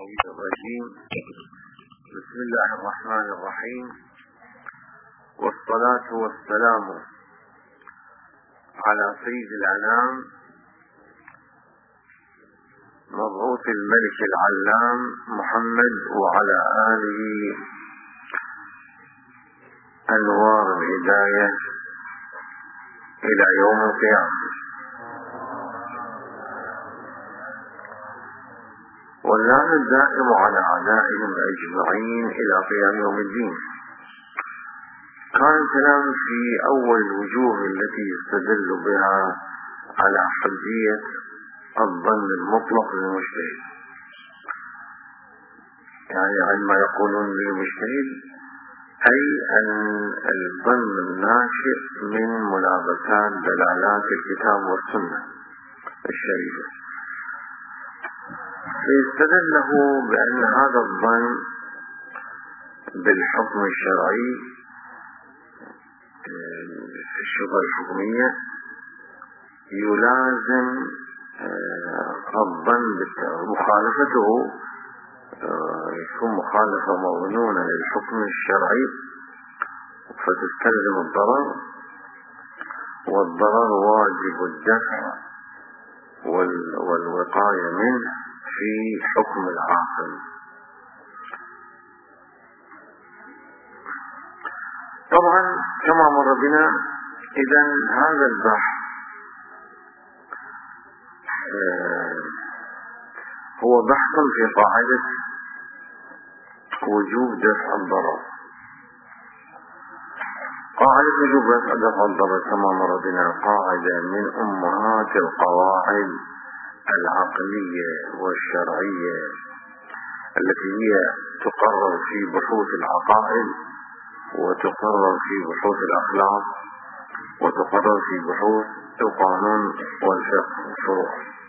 الشيطان الرجيم. بسم الله الرحمن الرحيم، والصلاة والسلام على سيد الأنام مبعوث الملك العلام محمد وعلى آله أنوار الهداية إلى يوم القيامة. واللعن الدائم على أعدائهم أجمعين إلى قيام يوم الدين. كان الكلام في أول الوجوه التي يستدل بها على حجية الظن المطلق للمجتهد، يعني عندما يقولون للمجتهد أي أن الظن الناشئ من ملابسات دلالات الكتاب والسنة الشريفة، فيستدل له بأن هذا الظن بالحكم الشرعي في الشبهة الحكمية يلازم الظن مخالفته، يكون مخالفة مظنونة للحكم الشرعي فتستلزم الضرر، والضرر واجب الدفع والوقاية منه في حكم العاقل. طبعا كما مر بنا، إذن هذا البحث هو بحث في قاعدة وجوب دفع الضرر. قاعدة وجوب دفع الضرر كما مر بنا قاعدة من أمهات القواعد العقلية والشرعية التي هي تقرر في بحوث العقائد، وتقرر في بحوث الأخلاق، وتقرر في بحوث القانون والفقه والفروع.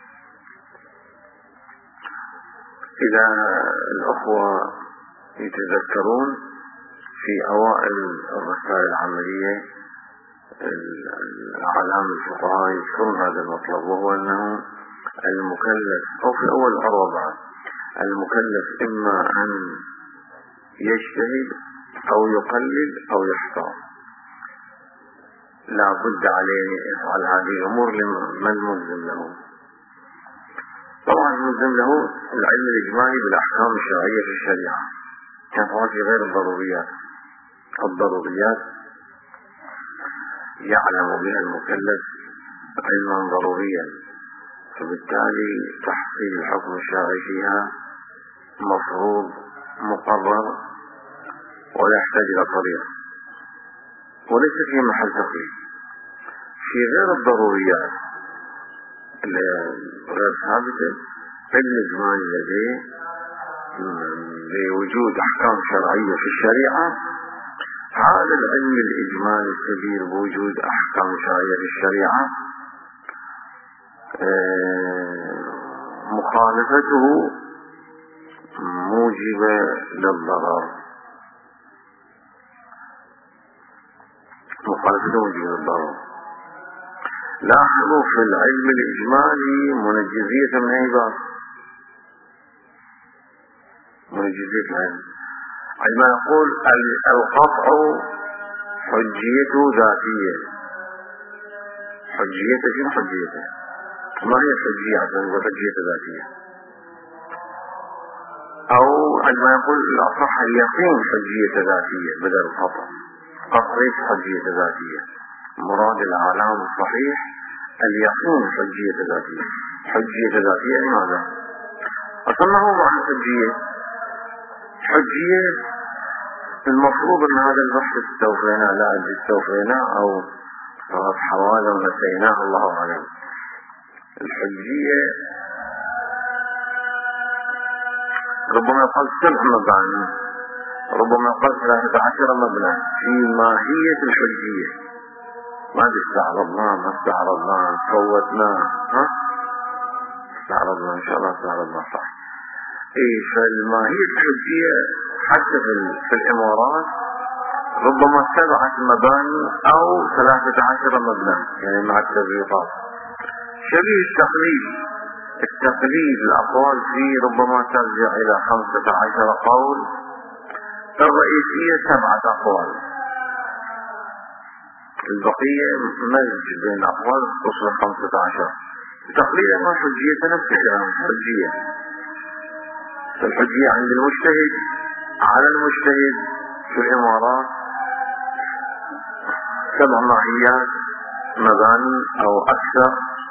إذا الأخوة يتذكرون في أوائل الرسائل العملية الأعلام الفقهاء يذكرون هذا المطلب، وهو أنه المكلف أو في أول الأربعة المكلف إما أن يجتهد أو يقلد أو يحتار، لا بد عليه أن يفعل هذه الأمور. من ملزم له؟ طبعا ملزم له العلم الإجمالي بالأحكام الشرعية في الشريعة، كما في غير الضروريات. الضروريات يعلم بها المكلف علما ضروريا، فبالتالي تحصيل الحكم الشرعي فيها مفروض مقرر ولا يحتاج إلى طريق، وليس في محل تقليد. في غير الضروريات غير ثابتة علم إجمالي لديه بوجود أحكام شرعية في الشريعة، هذا العلم الإجمالي الكبير بوجود أحكام شرعية في الشريعة مخالفته موجبة للضرر، مخالفته موجبة للضرر. لاحظوا في العلم الإجمالي منجزية من أي باب؟ منجزية العلم عندما يقول القطع حجيته ذاتية. حجيته شنو حجيته؟ ما هي الحجية عشان نقول حجيته ذاتية؟ أو عندما يقول الأصح اليقين حجية ذاتية بدل القطع. قطع ليس حجية ذاتية، مراد العلام الصحيح اليقين حجية ذاتية. حجية ذاتية لماذا؟ أصلا ما هو معنى حجية؟ حجية المفروض أن هذا البحث استوفيناه، لا أدري استوفيناه أو صارت حوالي ونسيناه، الله أعلم. الحجية ربما يقال 7 مباني، ربما يقال 13 مبنى في ماهية الحجية. ما استعرضناه، ما استعرضناه، فوتناه، استعرضنا إن شاء الله، استعرضنا صح. فالماهية الحجية حتى في الإمارات ربما 7 مباني أو 13 مبنى، يعني مع التبريطات، شبيه التقليد. التقليد الأقوال فيه ربما ترجع إلى 15 قول، الرئيسية 7 أقوال، البقية مزج بين أقوال تصل 15. تقليدا ما حجية نفس الكلام، حجية. الحجية عند المجتهد على المجتهد في الإمارات 7 معيات، مباني أو أكثر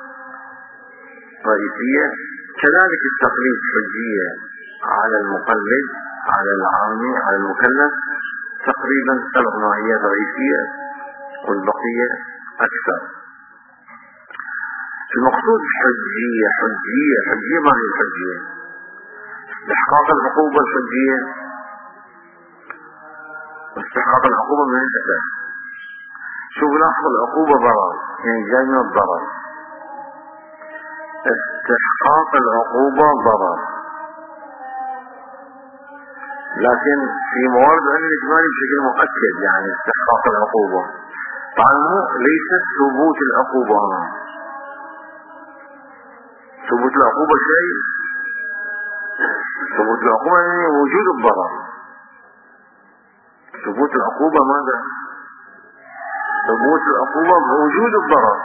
رئيسية. كذلك التقليد حجية على المقلد، على العامي، على المكلف، تقريبا 7 معيات رئيسية والبقية أكثر. المقصود حجية ما هي الحجية؟ استحقاق العقوبة الحجية، واستحقاق العقوبة من الأساس. شوف لاحظ، العقوبة ضرر، يعني جاي من الضرر. استحقاق العقوبة ضرر، لكن في موارد علم الإجمالي بشكل مؤكد، يعني استحقاق العقوبة طبعا ليس ثبوت العقوبة. ثبوت العقوبة شيء، ثبوت العقوبة يعني وجود الضرر. ثبوت العقوبة ماذا؟ ثبوت العقوبة بوجود الضرر.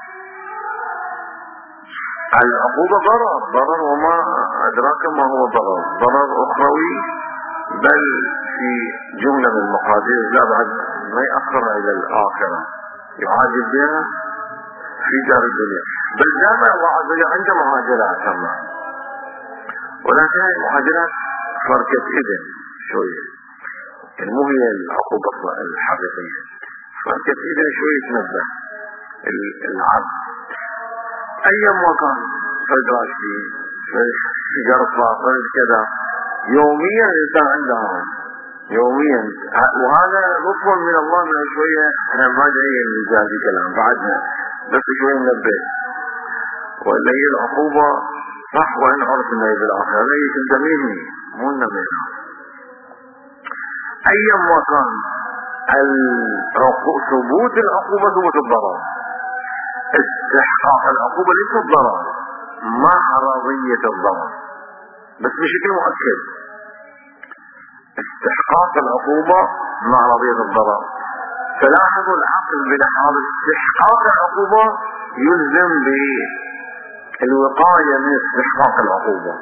العقوبة ضرر، وما أدراك ما هو ضرر أخروي، بل في جملة من المقادير لا بعد ما يأخرها إلى الآخرة، يعاجل بها في دار الدنيا. بل جامع الله عز وجل عنده معاجلات كمان، ولكن هذه المعاجلات فرقة إذن شوية، يعني مو هي العقوبة الحقيقية، فرقة إذن شوية تنبه العبد. أيام ما كان فرد راشدي، في جرفة، فرد كذا، يوميا الإنسان عنده يوميا، وهذا لطف من الله من شوية. احنا ما جاي نجازي كلام بعدنا، بس شوية ننبه. وإلا هي العقوبة صح، وإن عرف انه بالآخرة هي تلزميني مو النبينا. أيام ما كان ثبوت العقوبة ثبوت الضرر، استحقاق العقوبة ليس الضرر مع عرضية الضرر، بس بشكل مؤكد. استحقاق العقوبة مع عرضية الضرر. فلاحظوا العقل بلحاظ استحقاق العقوبة يلزم بالوقاية من استحقاق العقوبة.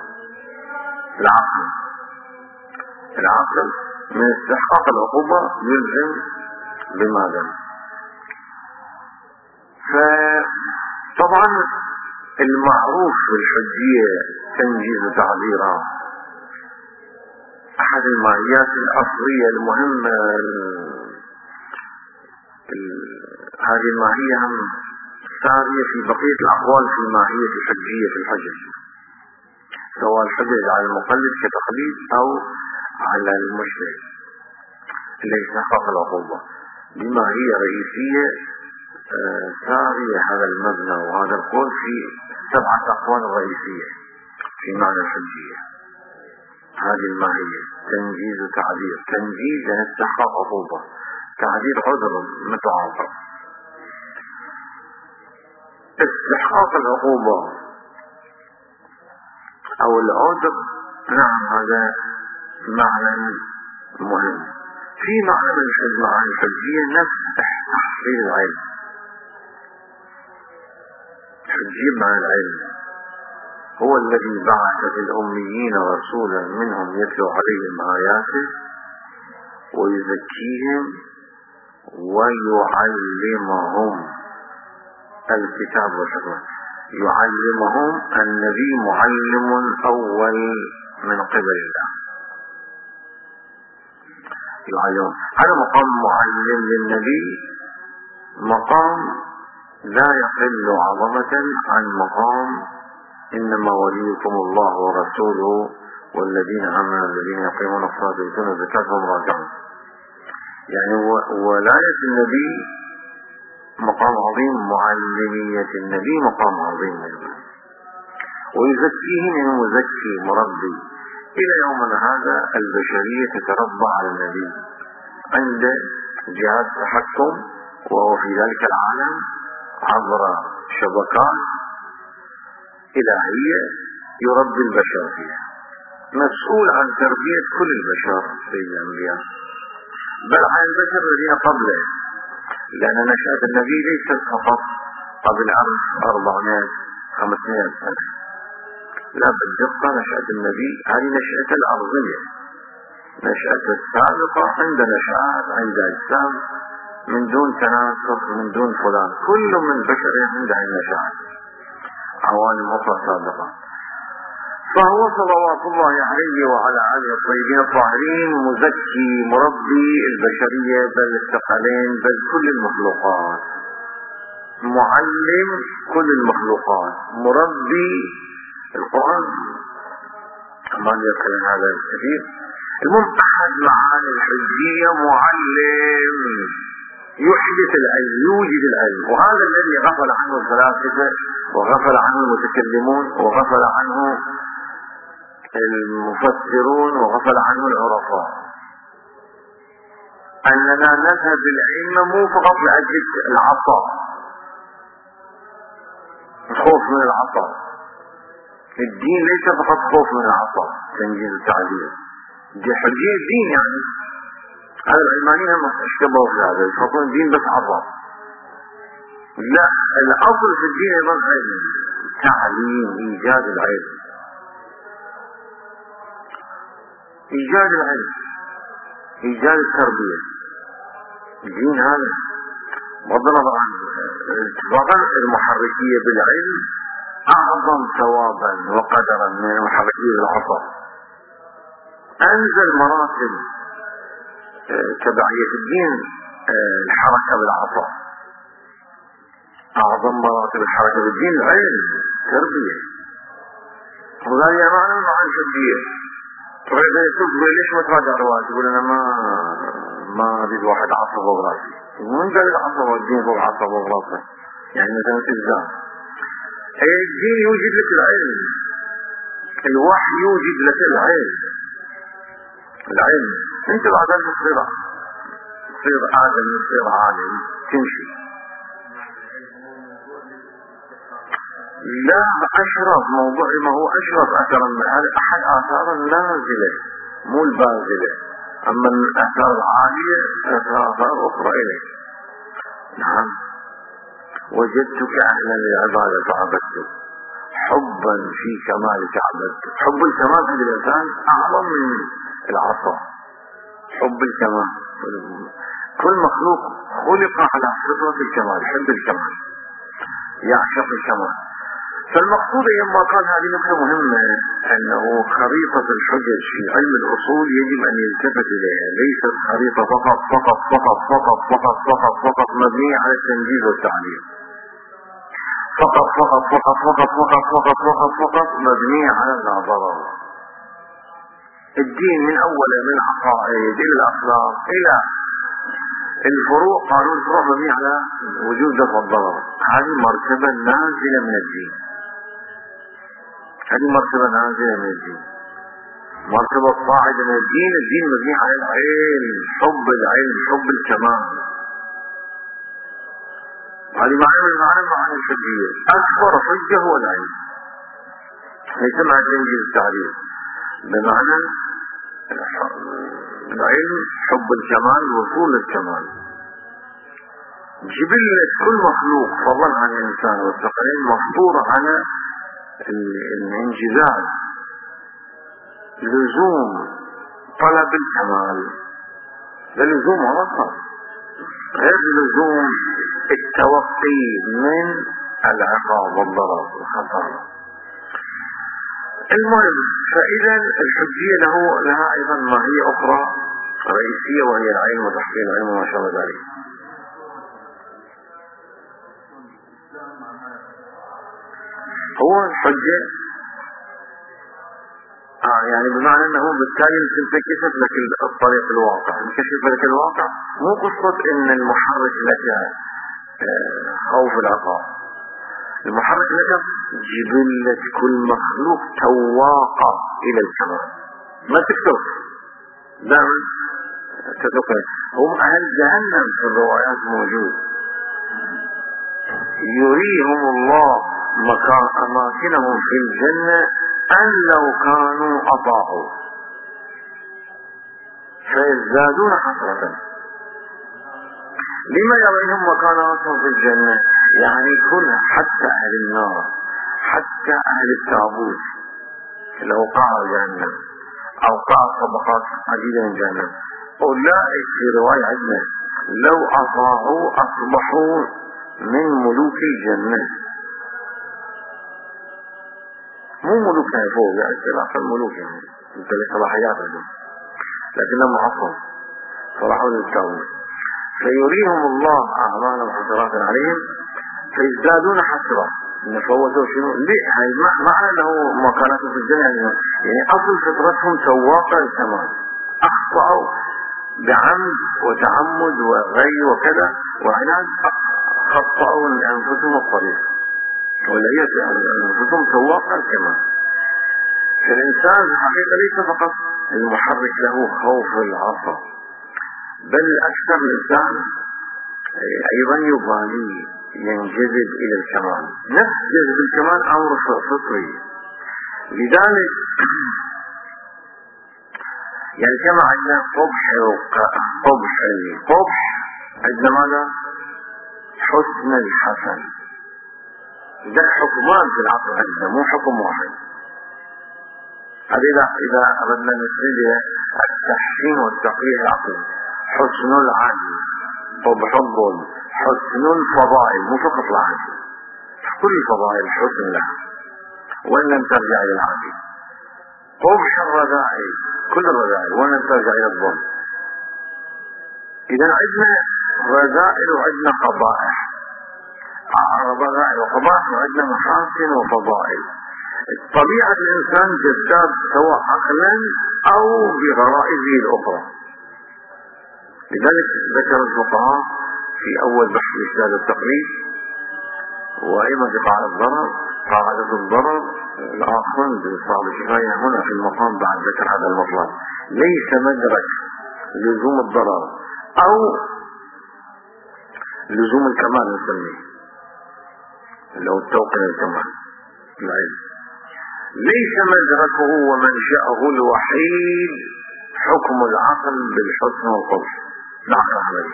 العقل من استحقاق العقوبة يلزم بماذا؟ فطبعا المعروف بالحجية تنجيز تعبيرها، أحد المعيات الأصلية المهمة. هذه الماهية هم سارية في بقية الأقوال في ماهية الحجية في الحجج، سواء الحجج على المقلد كتقليد أو على المجتهد اللي يستحقق العقوبة. بماهية رئيسية سارية هذا المبنى وهذا القول في 7 أقوال رئيسية في معنى الحجية. هذه الماهية تنجيز تعبير، تنجيز يعني استحقاق عقوبة، تعبير عذر متعاطف. استحقاق العقوبة أو العذر، نعم هذا معنى مهم. في معنى من معاني الحجية نفس تحصيل العلم. الحجية معنى العلم، هو الذي بعث في الأميين رسولا منهم يتلو عليهم آياته ويزكيهم ويعلمهم الكتاب والحكمة. يعلمهم، النبي معلم أول من قبل الله. يعلمهم، هذا مقام معلم للنبي، مقام لا يقل عظمة عن مقام إنما وليكم الله ورسوله والذين آمنوا الذين يقيمون الصلاة ويؤتون الزكاة وهم راكعون. يعني ولاية النبي مقام عظيم، معلمية النبي مقام عظيم أيضا. ويزكيهم يعني مزكي مربي. إلى يومنا هذا البشرية تتربى على النبي عند جهاز تحكم، وهو في ذلك العالم عبر شبكات إلهية يربي البشر فيها، مسؤول عن تربية كل البشر سيد الأنبياء، بل عن البشر الذين قبله، لأن نشأة النبي ليست فقط قبل 400-500 سنة، لا بالدقة نشأة النبي هذه نشأة الأرضية، نشأة السابقة عند نشأات عند أجسام من دون تناسخ من دون فلان، كل من بشر عنده النشأة عوالم أخرى سابقة. فهو صلوات الله عليه وعلى آله الطيبين الطاهرين مزكي مربي البشرية بل الثقلين بل كل المخلوقات، معلم كل المخلوقات، مربي. القرآن ما يذكر هذا الكثير. المهم أحد معاني الحجية معلم، يحدث العلم، يوجد العلم، وهذا الذي غفل عنه الفلاسفة وغفل عنه المتكلمون وغفل عنه المفسرون وغفل عنه العرفاء، أننا نذهب العلم مو فقط لأجل العطاء، الخوف من العطاء. الدين ليس فقط خوف من العطاء تنجيز التعليم، دي حجية الدين. يعني هذا العلمانيين هم اشتبهوا في هذا، يفضلون الدين بس عطاء. لا، الأصل في الدين أيضا علم، تعليم، إيجاد العلم، إيجاد العلم، إيجاد التربية. الدين هذا بغض النظر عن اتفاقا المحركية بالعلم أعظم ثوابا وقدرا من المحركية بالعطاء. أنزل مراتب تبعية الدين الحركة بالعطاء، أعظم مراتب الحركة بالدين العلم، تربية. وذلك معنى المعاني الحجية. تريد يسوق ليش ما تراجع رواية؟ تقول أنا ما أريد واحد عصب وغراسي. من قال العصب والدين فوق عصب وغراسي؟ يعني مثلا إلزام. الدين يوجد لك العلم، الوحي يوجد لك العلم. العلم انت بعد ان تصير عالم، تصير عالم، تمشي. لا، أشرف موضوع ما هو أشرف أثرا من هذا، أحد آثار النازلة مو البازلة، أما الآثار العالية آثار أخرى إليه. نعم، وجدتك أهلا للعبادة فعبدتك، حبا في كمالك عبدتك. حب الكمال عند الإنسان أعظم من العطاء. حب الكمال، كل مخلوق خلق على فطرة الكمال، حب الكمال، يعشق الكمال. فالمقصود لما قال هذه نقطة مهمة، أنه خريطة الحجج في علم الأصول يجب أن يلتفت إليها، ليست خريطة فقط فقط فقط فقط فقط فقط فقط مبنية على التنجيز والتعليم، فقط فقط فقط فقط فقط فقط فقط فقط مبنية على النظر. الدين من أوله من العقائد إلى الأخلاق إلى الفروع، قانون الفروع مبني على وجود دفع الضرر. هذه مرتبة نازلة من الدين، هذه مرتبة نازلة من الدين. مرتبة صاعدة من الدين، الدين مبني على العلم، حب العلم، حب الكمال. هذه معنى الحجية. أكبر حجة هو العلم، ليس مع تنجيز التعريف، بمعنى العلم، حب الكمال، وصول الكمال. جبلة كل مخلوق فضلا عن الإنسان والثقلين مفطورة على الانجذاب، لزوم طلب الكمال، لزوم عرفة، غير لزوم التوقي من العقاب والضرر والخطر. المهم، فإذا الحجية لها أيضا ماهية أخرى رئيسية، وهي العلم وتحصيل العلم وما شابه ذلك. هو الحجة يعني بمعنى أنه بالتالي تنكشف لك الطريق الواقع، تنكشف لك الواقع، مو قصة إن المحرك لك خوف العقاب. المحرك لك جبلة كل مخلوق تواقع إلى الكمال، ما تكتب دائما تتوقع. هم أهل جهنم في الروايات موجود، يريهم الله أماكنهم في الجنة أن لو كانوا أطاعوا فيزدادون حسرة. لما يريهم مكاناتهم في الجنة؟ يعني كلها، حتى أهل النار، حتى أهل التابوت لو قعوا جهنم أو قعوا طبقات عديدة من جهنم، أولئك في رواية عندنا لو أطاعوا أصبحوا من ملوك الجنة. مو ملوك يعني فوق، يعني اختلاف الملوك، يعني انت لك صلاحيات عندهم، لكنهم عصوا صلاحوا للتاويل. فيريهم الله أعمالهم حسرات عليهم فيزدادون حسرة إن فوتوا شنو ليه. هاي معنى أنه مكانتهم في الجنة يعني أصل فطرتهم سواقة الكمال، أخطأوا بعمد وتعمد وغي وكذا وعناد، خطأوا لأنفسهم الطريق، وليس أنفسهم سواقة الكمال. فالإنسان الحقيقة ليس فقط المحرك له خوف العصا، بل أكثر الإنسان أيضا يبالي ينجذب إلى الكمال. نفس جذب الكمال أمر فطري. لذلك يعني كما عندنا قبح القبح عندنا ماذا؟ حسن الحسن. ده حكمان في العقل عندنا، مو حكم واحد. هذا إذا أردنا نسند التحسين والتقريح العقلي. حسن العدل، قبح الظلم، حسن الفضائل، مو فقط العدل، كل الفضائل حسن لها وإن لم ترجع إلى العدل. قبح الرذائل، كل الرذائل وإن لم ترجع إلى الظلم. إذا عندنا رذائل وعندنا قبائح، رذائل وقبائح، وعندنا محاسن وفضائل. طبيعة الإنسان جذاب سواء عقلا أو بغرائزه الأخرى. لذلك ذكر الفقهاء في أول بحث إشكال التقريب وأيضا في قاعدة الضرر الآخر بصعب الكفاية هنا في المقام بعد ذكر هذا المطلب. ليس مدرك لزوم الضرر أو لزوم الكمال نسميه، لو التوقن الكمال العلم، ليس مدركه ومنشأه الوحيد حكم العقل بالحسن والقبح. العقل عملي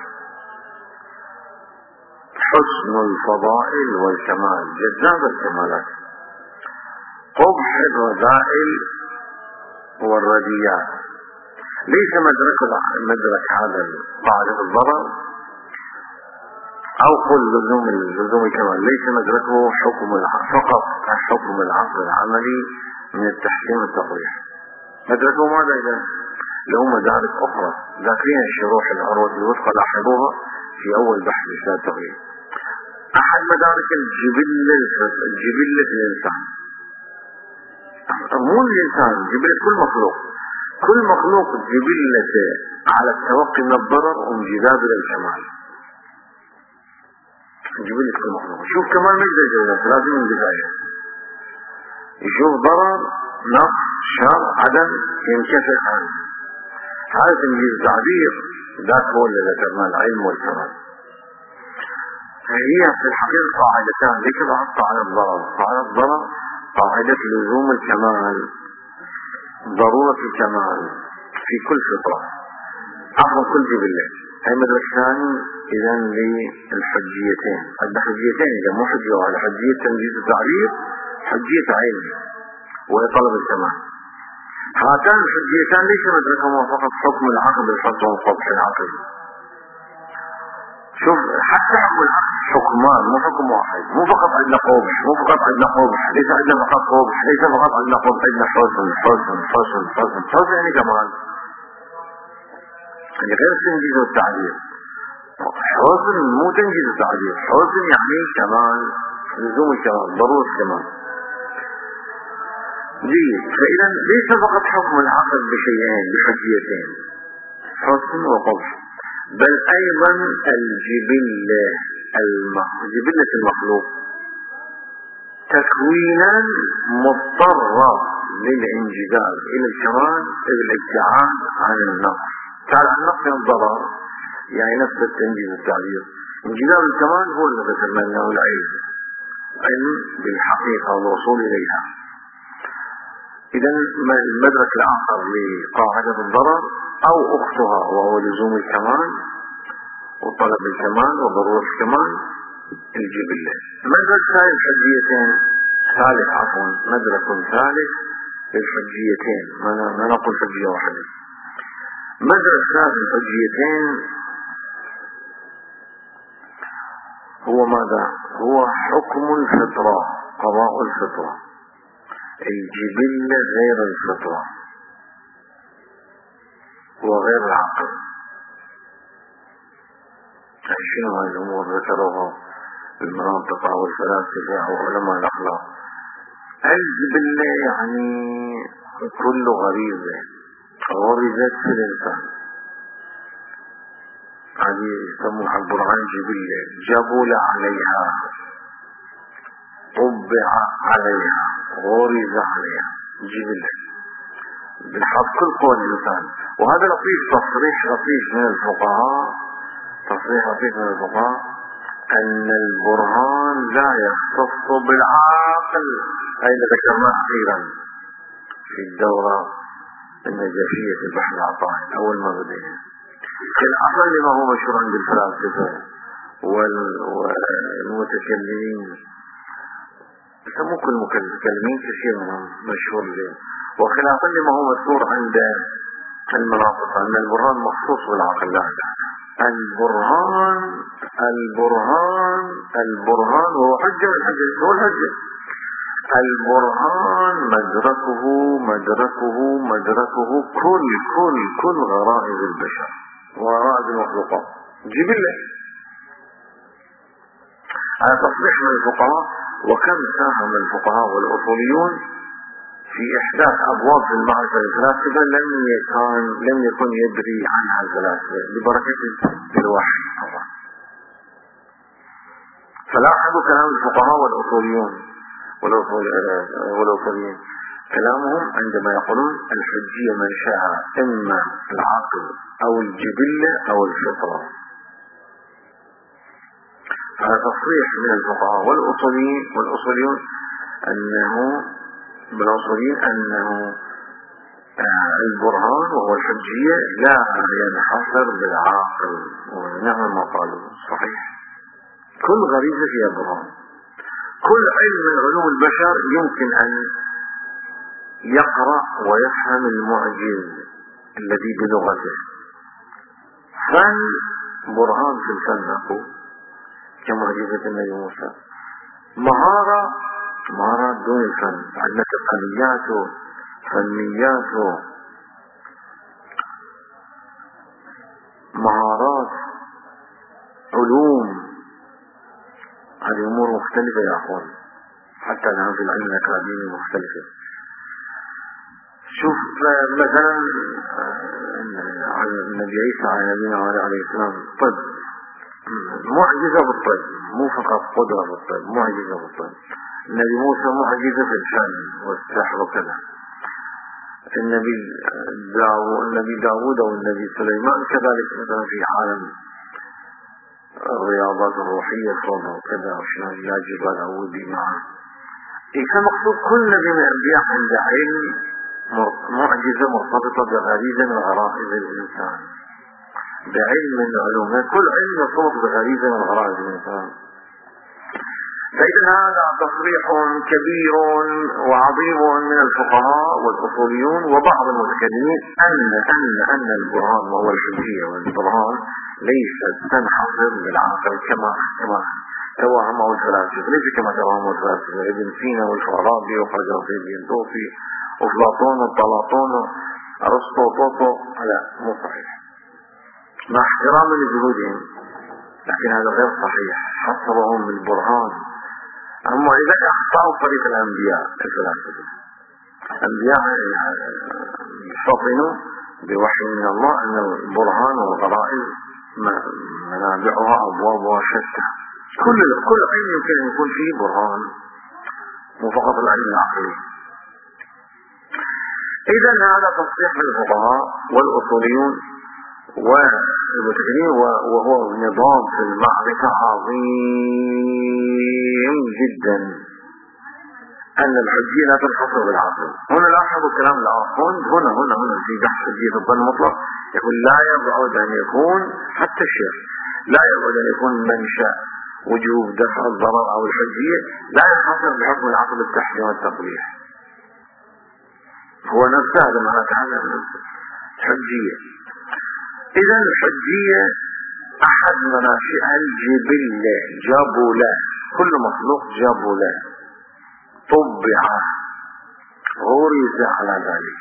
حسن الفضائل والكمال، جذاب الكمالات، قبح الرذائل والرديات. ليس مدرك هذا قاعدة الضرر أو قل لزوم الكمال، ليس مدركه حكم فقط حكم العقل العملي من التحسين والتقريح. مدركه ماذا؟ إذا له مدارك أخرى ذاكرين الشروح العروة الوثقى لاحظوها في أول بحث إشكال التقريب. أحد مدارك الجبلة الإنسان، مو الإنسان، جبلة كل مخلوق جبلته على التوقي من الضرر وانجذاب إلى الكمال. جبلة كل مخلوق شوف كمال ما يقدر يجوزه، لازم من البداية يشوف ضرر نقص شر عدم ينكفر عنه. هذا تنجيز تعبير ذاك هو اللي ذكرنا العلم والكمال. هي في الحقيقة قاعدتان ذكر قاعدة الضرر، قاعدة لزوم الكمال، ضرورة الكمال في كل فطرة عفوا كل جبلة. هي مدرك ثاني إذا للحجيتين. عندنا حجيتين، إذا مو حجية واحدة، حجية تنجيز التعبير، حجية علم وهي طلب الكمال. هاتان الحجيتان ليس مدركهما فقط حكم العقل بالحسن والقبح العقل. شوف حتى حكم العقل حكمان مو حكم واحد، مو فقط عندنا قبح، ليس عندنا فقط قبح، ليس فقط عندنا قبح، عندنا حسن يعني كمال، يعني غير تنجيز التعبير. حسن مو تنجيز التعبير، حسن يعني كمال، لزوم الكمال، ضرورة الكمال. جيد. فإذا ليس فقط حكم العقل بشيئين بحجيتين حسن وقبح، بل أيضا جبلة المخلوق تكوينا مضطرة للانجذاب إلى الكمال الابتعاد عن النقص. تعال عن نقص الضرر يعني نفس التنجيز التعبير. انجذاب الكمال هو اللي ذكرنا انه العلم، علم بالحقيقة والوصول إليها. إذا المدرك الآخر لقاعدة الضرر أو أختها وهو لزوم الكمال وطلب الكمال وضرورة الكمال الجبلة. مدرك مدرك ثالث للحجيتين، ما نقول حجية واحدة. مدرك ثالث للحجيتين هو ماذا؟ هو حكم الفطرة، قضاء الفطرة، الجبلة غير الفطرة وغير العقل. شنو هاي الأمور ذكروها المناطق أو الفلاسفة أو علماء الأخلاق؟ الجبلة يعني كل غريزة غرزت في الإنسان، هذه يسموها البرهان جبلة، جبل عليها، طبع عليها، غرز عليها، جبلة بالحق كل قوى الإنسان. وهذا لطيف، تصريح لطيف من الفقهاء أن البرهان لا يختص بالعاقل. أين ذكرنا أخيرا في الدورة النجاشية في البحث العطائي أول ما بدينا، خلافا لما هو مشهور عند الفلاسفة والمتكلمين، يسموه كل المتكلمين كثير منهم مشهور له، وخلافا لما هو مذكور عند المناطق أن البرهان مخصوص بالعقل. لا، البرهان هو حجة من حجة، هو الحجة. البرهان مدركه كل غرائز البشر وغرائز المخلوقات، جبلة. هذا تصريح من الفقهاء. وكم ساهم الفقهاء والأصوليون في إحداث أبواب في المعرفة الفلاسفة لم يكن يدري عنها الفلاسفة ببركة الوحي طبعا. فلاحظوا كلام الفقهاء والأصوليين كلامهم عندما يقولون الحجية منشأها إما العقل أو الجبلة أو الفطرة. هذا تصريح من الفقهاء والأصوليين أنه البرهان وهو الحجية لا ينحصر بالعاقل، ونعم ما قالوا صحيح. كل غريزة فيها برهان. كل علم من علوم البشر يمكن أن يقرأ ويفهم المعجز الذي بلغته. فالبرهان في الفن أقول كمعجزة النبي موسى، مهارة دون الفن، عندنا تقنياته، فنياته، مهارات، علوم، هذه أمور مختلفة يا أخوان، حتى الآن في العلم الأكاديمي مختلفة. شوف مثلا النبي عيسى عليه السلام طب، معجزة بالطب، مو فقط قدرة بالطب، معجزة بالطب. النبي موسى معجزة في الفن والسحر وكذا. النبي داود والنبي سليمان كذلك مثلا في عالم الرياضات الروحية صونا وكذا، وشنا لا جبال أودي معه. إذا مقصود كل نبي من الأنبياء عند علم معجزة مرتبطة بغريزة من غرائز الإنسان، بعلم من العلوم، كل علم يرتبط بغريزة من غرائز الإنسان. فإذا هذا تصريح كبير وعظيم من الفقهاء والأصوليون وبعض المتكلمين أن البرهان وهو الحجية والبرهان ليست تنحصر بالعقل كما توهمه الفلاسفة، ليس كما توهمه الفلاسفة ابن سينا والفارابي وقراطيس الطوفي وأفلاطون وطلاطون وأرسطو. لا، مو صحيح، مع احترام لجهودهم، لكن هذا غير صحيح. حصرهم بالبرهان. أما إذا أخطأوا طريق الأنبياء الفلاسفة، الأنبياء يفطنوا بوحي من الله أن البرهان والغرائز منابعها أبوابها شتى. كل علم يمكن أن يكون فيه برهان، مو فقط العلم العقلي. إذا هذا تصريح من الفقهاء والأصوليون والمتكلمين، وهو نظام في المعرفة عظيم جدا، أن الحجية لا تنحصر بالعقل. هنا لاحظوا الكلام الآخر، هنا في بحث حجية الظن المطلق يقول لا يبعد أن يكون حتى الشيخ، لا يبعد أن يكون منشأ وجوب دفع الضرر أو الحجية لا ينحصر بحكم العقل التحريم والتقبيح. هو نفسه هذا معنى تعالى الحجية. إذا الحجية أحد مناشئها الجبلة، جبلة، كل مخلوق جبلة طبع غرز على ذلك.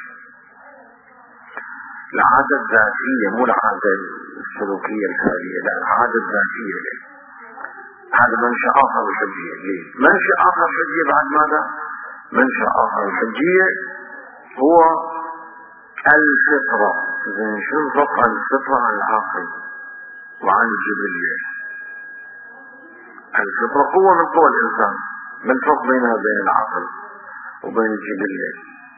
العادة الذاتية مو العادة السلوكية الفعلية، لا العادة الذاتية. هذا منشأ آخر الحجية. ليه؟ منشأ آخر الحجية بعد ماذا؟ منشأ آخر الحجية هو الفطرة. إذن شو الفرق عن الفطرة عن العاقل وعن الجبلية؟ الفطرة قوة من قوى الإنسان، ما الفرق بينها وبين العقل وبين الجبلية؟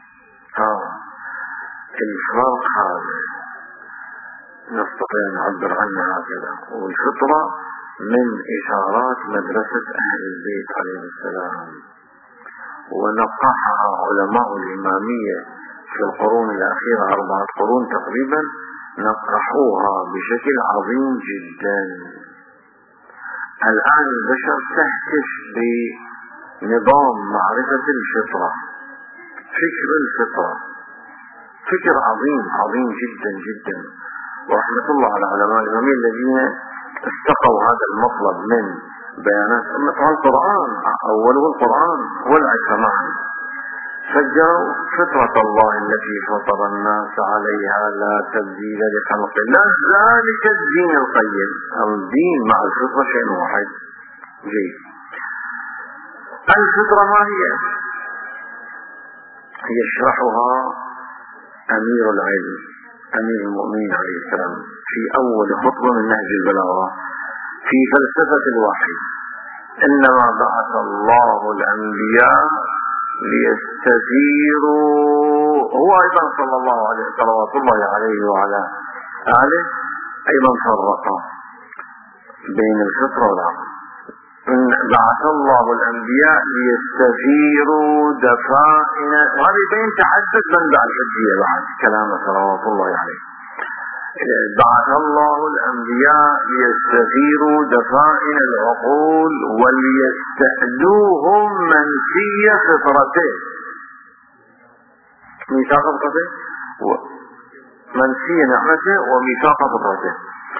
الفرق هذا نستطيع أن نعبر عنه هكذا. والفطرة من إشارات مدرسة أهل البيت عليه السلام، ونقحها علماء الإمامية في القرون الأخيرة 4 قرون تقريبا، نقحوها بشكل عظيم جدا. الآن البشر تهتف بنظام معرفة الفطرة، فكر الفطرة، فكر عظيم جدا جدا. ورحمة الله على علماء الإمامية الذين استقوا هذا المطلب من بيانات القرآن. أوله القرآن والعشرة معا، فجروا فطرة الله التي فطر الناس عليها لا تبديل لخلق الله ذلك الدين القيم. الدين مع الفطرة شيء واحد. جيد. الفطرة ما هي؟ يشرحها أمير العلم أمير المؤمنين عليه السلام في أول خطبة من نهج البلاغة في فلسفة الوحي. إنما بعث الله الأنبياء ليستثيروا. هو أيضا صلى الله عليه صلوات الله عليه وعلى آله أيضا فرق بين الفطرة والعقل. بعث الله الأنبياء ليستثيروا دفائن، وهذا يبين تعدد منبع الحجية بعد كلامه صلوات الله عليه. بعث الله الأنبياء ليستثيروا دفائن العقول وليستهدوهم منسي فطرته. ميثاق فطرته منسي نعمته وميثاق فطرته.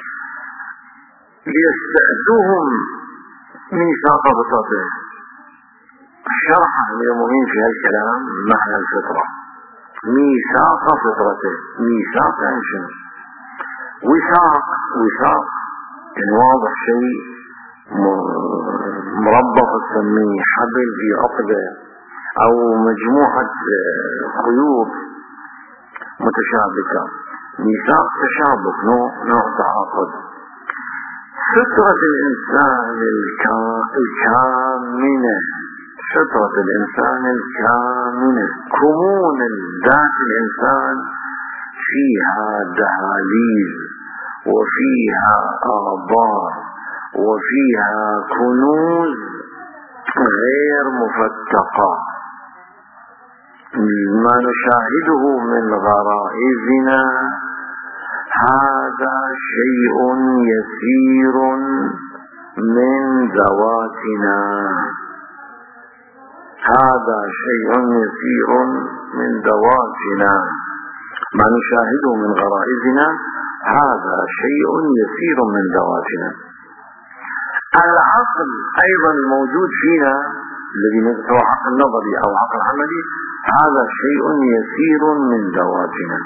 ليستهدوهم ميثاق فطرته. شرح المؤمنين في هالكلام معنى الفطرة. ميثاق فطرته، ميثاق يعني شنو؟ وثاق يعني واضح شيء مربط تسميه حبل في عقدة او مجموعة خيوط متشابكة. ميثاق تشابك، نوع تعاقد. فطرة الإنسان الكامنة، فطرة الإنسان الكامنة، كمون ذات الإنسان فيها دهاليز وفيها آبار وفيها كنوز غير مفتقة. ما نشاهده من غرائزنا هذا شيء يسير من ذواتنا، هذا شيء يسير من ذواتنا. ما نشاهده من غرائزنا هذا شيء يسير من ذواتنا. العقل أيضا الموجود فينا الذي سواء عقل نظري أو عقل عملي، هذا شيء يسير من ذواتنا.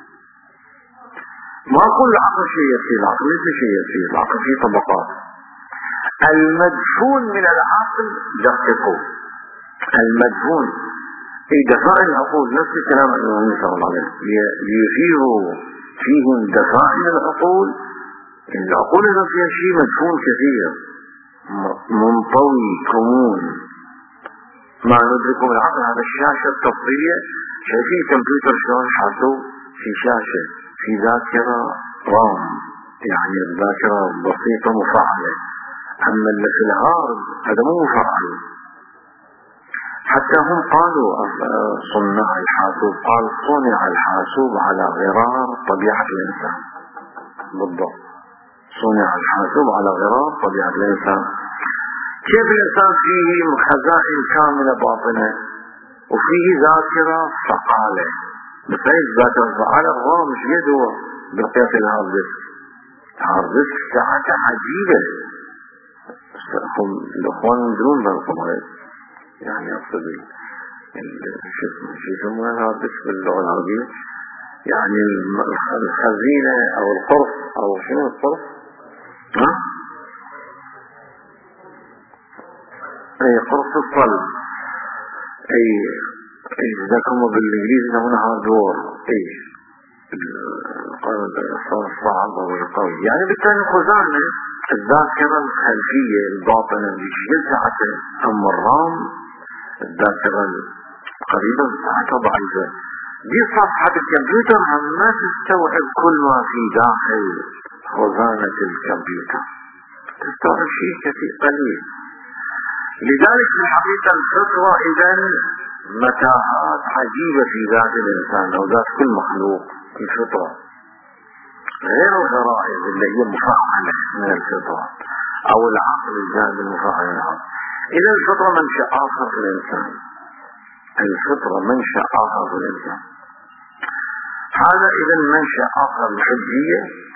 ما كل عقل شيء يسير، العقل ليس شيء يسير، العقل فيه طبقات. المدفون من العقل دققوا، المدفون في دفائن العقول نفس الكلام النبي صلى الله عليه وسلم ليثيروا فيهم دفائن العقول. العقول فيها شيء مدفون كثير منطوي كمون ما ندركه من العقل. هذا الشاشة التفصيلية، شايفين كمبيوتر شلون حاطوه في شاشة، في ذاكرة، رام، يعني الذاكرة بسيطة مفعلة. أما اللي في الهارد هذا مو مفعل. حتى هم قالوا صناع الحاسوب، قال صنع الحاسوب على غرار طبيعة الإنسان. بالضبط، صنع الحاسوب على غرار طبيعة الإنسان. كيف الإنسان فيه خزائن كاملة باطنة وفيه ذاكرة فعالة، بس هي الذاكرة الفعالة الرام مش قد هو بقياس الهارد ديسك. الهارد ديسك ساعته عجيبة. هم الأخوان يدرون بالقمر، يعني أقصد شو يسمونه الهارد ديسك باللغة العربية، يعني الخزينة أو القرص أو شنو القرص؟ اي قرص الصلب. اي ذاكم بالانجليزي يسمونه هاردوير. اي الصعب او القوي، يعني بالتالي خزانة الذاكرة الخلفية الباطنة اللي ساعته. اما الرام الذاكرة القريبة ساعتها ضعيفة. دي صفحة الكمبيوتر هم ما تستوعب كل ما في داخل خزانة الكمبيوتر، تستوعب شيء كثير قليل. لذلك في الحقيقة الفطرة إذن متاهات عجيبة في ذات الإنسان أو ذات كل مخلوق. الفطرة غير الغرائز اللي هي مفعلة من الفطرة أو العقل الجاد المفعل من العقل. إذا الفطرة منشأ آخر في الإنسان، الفطرة منشأ آخر في الإنسان. هذا إذن منشأ آخر الحجية،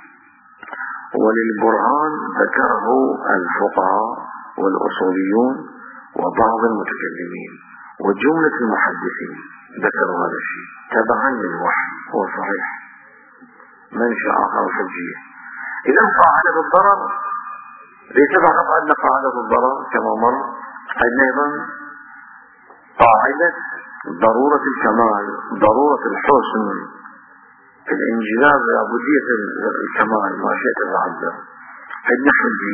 وللبرهان ذكره الفقهاء والأصوليون وبعض المتكلمين وجملة المحدثين ذكروا هذا الشيء تبعا للوحي. هو صحيح منشأ آخر الحجية. إذا قاعدة الضرر ليس فقط أن قاعدة الضرر كما مر، أيضا قاعدة ضرورة الكمال، ضرورة الحسن، الانجذاب لعبودية الكمال ما شئت العبد. عندنا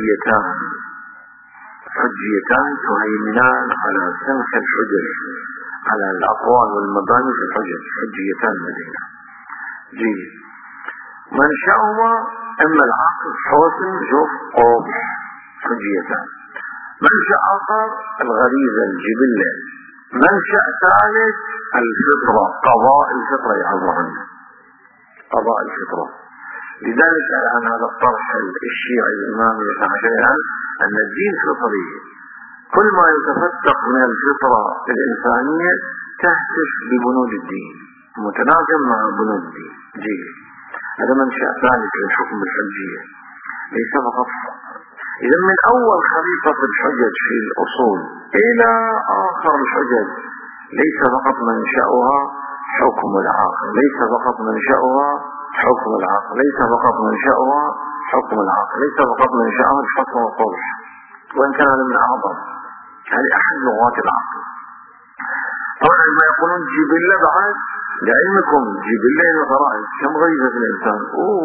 حجيتان تهيمنان على سنخ الحجج، على الأقوال والمباني في الحجج. حجيتان مدينة جيد منشأهما إما العقل حسن شوف قبح حجيتان. منشأ آخر الغريزة الجبلة. منشأ ثالث الفطرة، قضاء الفطرة يعبر عنه، قضاء الفطرة. لذلك الآن هذا الطرح الشيعي الإمامي يتعشيها أن الدين فطري، كل ما يتفتق من الفطرة الإنسانية تهتف ببنود الدين، متناغم مع بنود الدين. جيد هذا منشأ ثالث للحكم بالحجية، ليس فقط. إذا من أول خريطة الحجج في الأصول إلى آخر الحجج ليس فقط منشأها حكم العقل، ليس فقط منشأها حكم العقل، ليس فقط منشأها حكم العقل، ليس فقط منشأها الحكم والقبح، وإن كان هذا من أعظم. هذه أحد لغات العقل. طبعا ما يقولون جبلة بعد، لعلمكم جبلة الغرائز كم غريزة في الإنسان.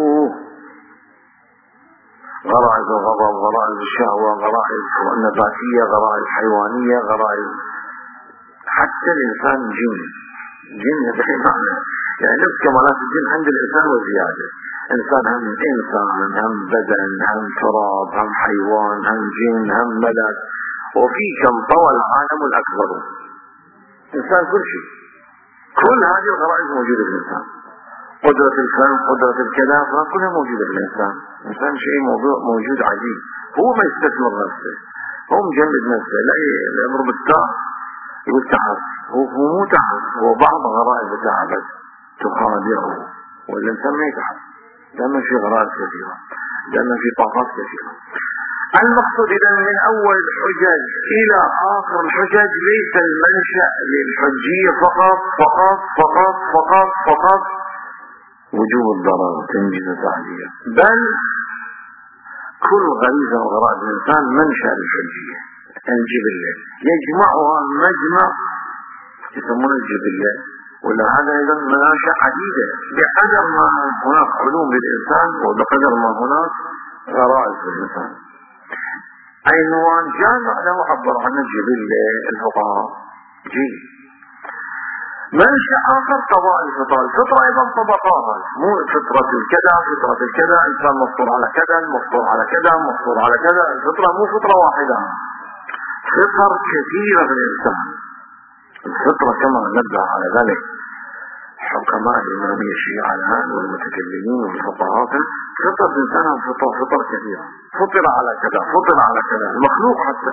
غرائز الغضب، غرائز الشهوة، غرائز النباتية، غرائز حيوانية، غرائز حتى الإنسان جن هذا معنى، يعني نفس كمالات الجن عند الإنسان وزيادة. إنسان هم إنسان، هم بدن، هم تراب، هم حيوان، هم جن، هم ملك، وفي كم طوى العالم الأكبر. إنسان كل شيء، كل هذه الغرائز موجودة في الإنسان. قدرة الفهم، قدرة الكلام، كلها موجودة في الإنسان. الإنسان شيء موجود عجيب. هو ما يستثمر نفسه، هو مجمد نفسه، لا يضرب التعب يقول تعب. هو مو تعب، هو بعض غرائز تعبت تخادعه، والإنسان ما يتعب، لأنه في غرائز كثيرة، لأنه في طاقات كثيرة. المقصود إذا من أول الحجج إلى آخر الحجج ليس المنشأ للحجية فقط فقط فقط فقط فقط وجوب الضرر تنجيز التعدية، بل كل غريزة وغرائز الإنسان منشأ للحجية. الجبلة يجمعها مجمع يسمونه الجبلة، ولا هذا أيضا مناشأ عديدة بقدر ما هناك علوم للإنسان وبقدر ما هناك غرائز للإنسان. عنوان جامع له عبر عن الجبلة الفقهاء. جيد منشأ آخر قضاء الفطرة. الفطرة أيضا طبقات، مو فطرة الكذا فطرة الكذا، إنسان مفطور على كذا مفطور على كذا مفطور على كذا. الفطرة مو فطرة واحدة، فطر كثيرة في الإنسان. الفطرة كما نبه على ذلك حكماء الإمامية الشيعة الآن والمتكلمين والفقهاء، فطر الإنسان فطر كثيرة، فطر على كذا فطر على كذا، المخلوق حتى.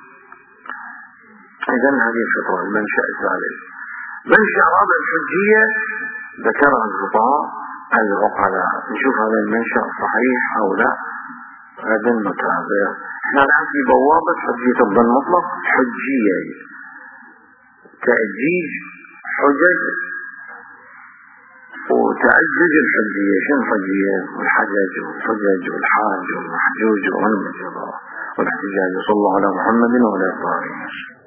إذا هذه الفطرة المنشأ الثالث. منشأ رابع الحجية ذكرها الفقهاء العقلاء. نشوف هذا المنشأ صحيح أو لا غدا نتابع. احنا الآن في بوابة حجية الظن مطلق، حجية تأجيج حجج وتأجج الحجية. شنو الحجية؟ والحجج والحجج والحاج والمحجوج والمجرى والاحتجاج. صلى الله على محمد وعلى آله وصحبه.